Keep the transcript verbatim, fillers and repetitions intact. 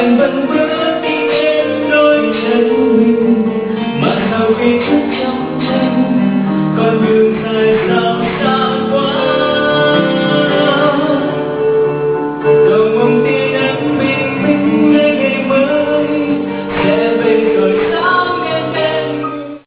vẫn bước đi bên đôi chân mình mà sao khi thức